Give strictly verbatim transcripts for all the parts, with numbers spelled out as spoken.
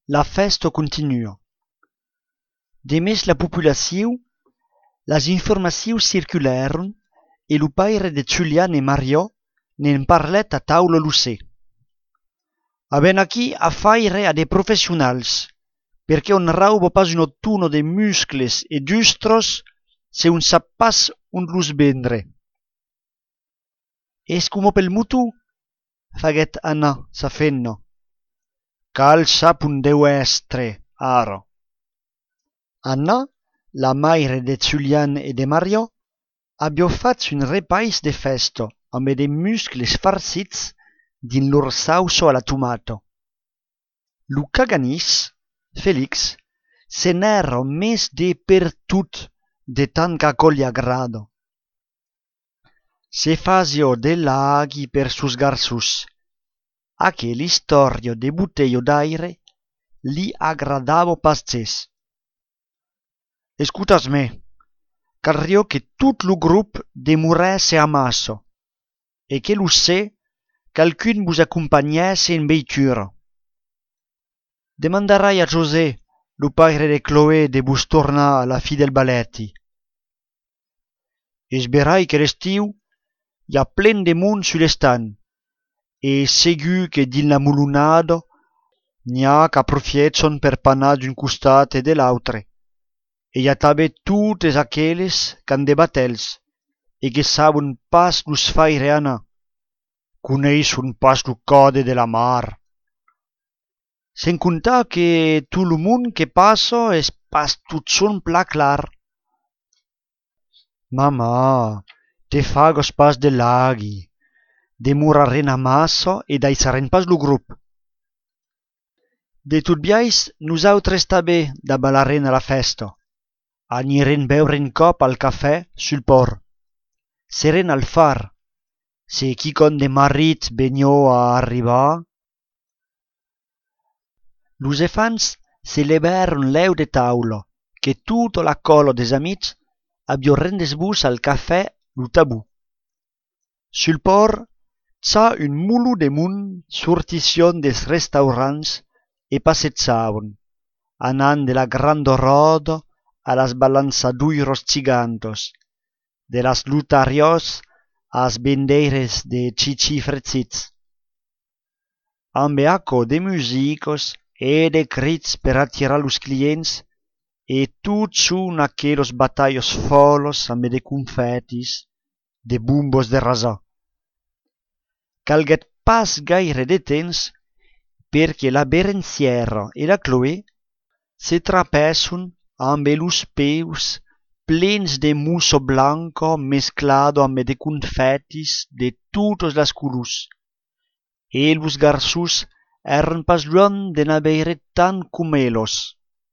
la festa continua. Demés la populaciu, las informacius circulèron e lo paire de Julian e Mario n'en parlet a taula lucè. Aben aquí a faire a de professionals, perché on raubo pas un ottuno de muscles e giustros se un sap pas un los bendre. Es como pel mutu, faguet Anna sa fenno. Cal sap un deu estre, aro. Anna, la maire de Julian e de Mario, abbia fatto un repais de festo amb de muscles farcits din lor sauso alla tomato. Lu caganis, Felix, se n'era mes de per tut de tant qu'aco li agrado. Se fasio de laghi per sus garsus, a che l'istorio de buteio d'aire li agradavo pasces. Escutas-me, carriò che tut lu grup demoresse a masso, e che lu se calcun vos accompagnesse in veitura. Demandarai a José, lo padre de Chloé, de vos tornar a la fi del balletti. Esperai che l'estiu hi ha plen de mund sul estan, e segur che din la mulunado n'hi ha qu'aprofiètzon per panar d'un costat e de l'autre, e hi ha tanben totes aquelles qu'han de batels e que sabon pas los faire anar, coneisson pas lo code de la mar. Sen contar que tot lo mund que passa es pas tot son pla clar. Mamà, te fagos pas de laghi, demoraren a massa e daissaren pas lo grup. De tot biais, nosautres tanben da ballaren a la festa. Aniren beuren cop al cafè sul port. Seren al far, se quicon de marit benio a arribar. Los efants celebraron l'eu de taula, che tutto la colo des amics abbia rendesbus al cafè lo tabù. Sul port c'ha un mulu de mund sortission des restaurants e passezzavon, anant de la grande roda a las balançaduiros gigantos, de las lutarios a las bendeires de chichi fretzits. Amb aco de musicos e de crits per attirar los clients, e tot sun aquelos batallos folos amb de confetis, de bumbos de rasar. Calguet pas gaire de temps, perché la Berenciera e la Chloé se trapesson amb los peus plens de musso blanco mesclado amb de confetis de totes las colors, e los garçons eran pas luan de n'aveire tant com ellos.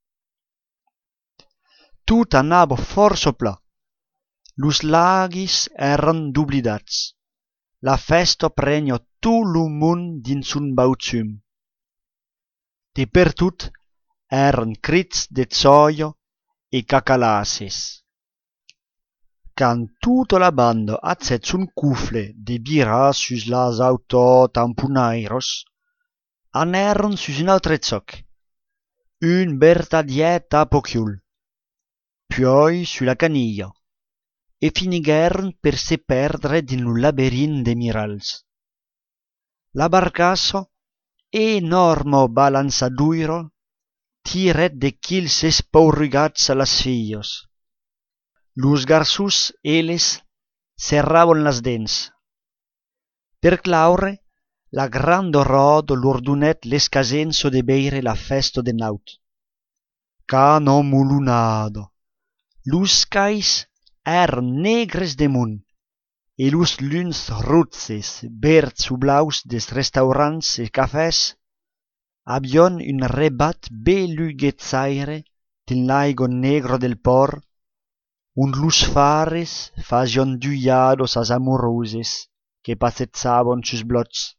Tot anava força pla. Los laghis eran doblidats. La festa prenio tot lo mund dins un bautzum. De per tut eran crits de zoia e cacalasses. Quand tutta la banda atzet un cufle de bira sus las auto tamponairos, aneron sus un altre zoc, un bertadiet a pociul, poi sulla caniglia, e finigueron per se perdre din un laberint de mirals. La barcassa, enorme balançaduiro, tiret de quils espaurrugats a las fillos. Los garçons, elles, serraven las dents. Per claure, la grande roda lor donet l'escasenso de beire la festa de naut. Cano mulunado. Los cais eran negres de mund, e los luns rutzes, verds o blaus des restaurants e cafès avion un rebat beluguetzaire din l'aigo negro del port, un los fares fasion duiados as amoroses que passezzavon sus blots.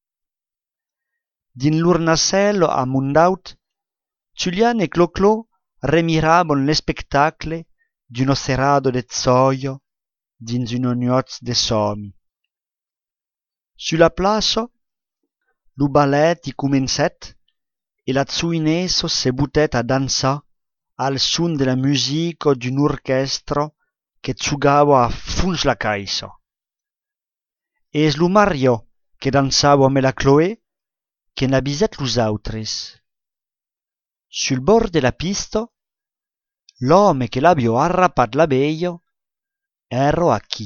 Din lur nasello amundaut, Julian e Clo-Clo remiravon l'espectacle d'uno serrado de zoia dins un ognot de somi. Sulla plaça, lo ballet i comencet e la Zuinesso se butet a dansar al son de la musica d'un orchestra che zugava a funs la caissa. Es lo Mario che dansava me la Chloé che n'a biset los autres. Sul bord de la pista, l'home che l'abbia arrapat l'abeio ero a chi.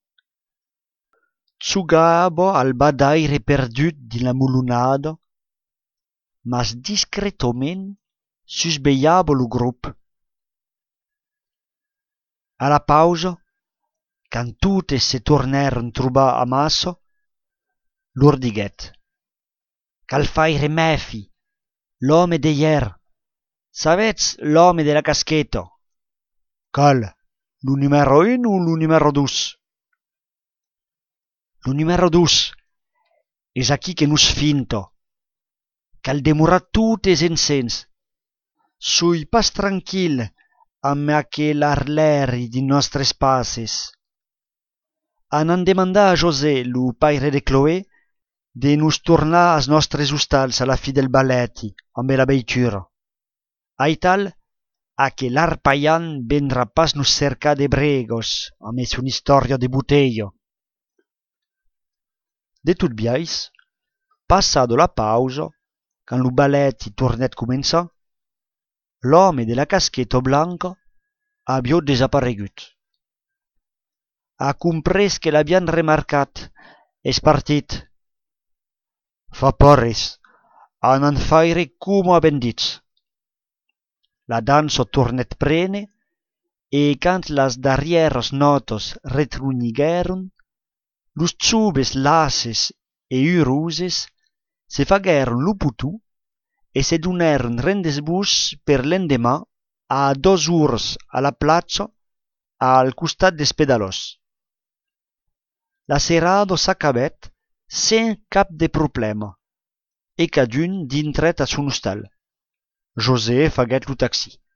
Zugava al badaire perdut din la mulunada, mas discretoment susbeiava lo grup. A la pausa, quand totes se tornèron trobar a massa, lor diguet: «Cal faire mèfi, l'home de hier, savetz l'home de la casqueta?» «Cal, lo numero un o lo numero dos?» «Lo numero dos, es aquí que nos finta, cal demora totes encens. Soi pas tranquil amb aquel arlèri din nostres passes. An an demandar a José, lo paire de Chloé, de nos tornar as nostres ostals a la fi del baleti amb la veitura. Aital, aquel arpaian vendrà pas nos cercar de bregos amb son història de botella.» De tot biais, passado la pausa, quand lo baleti tornèt començar, l'home de la casqueta blanca aviat desaparegut. Ha comprès que l'havian remarcat, es partit. Fa porres, an an faire como aven ditz. La dansa tornèt prene, e quand las darrieras notas retruniguèron, los zubes lasses e uroses se faguèron lo putu e se donèron rendezvous per l'endemà a dos ures a la platja al costat des pedalòs. La serrada s'acabèt sen cap de problèma e cadun dintret a son ostal. José faguèt lo taxi.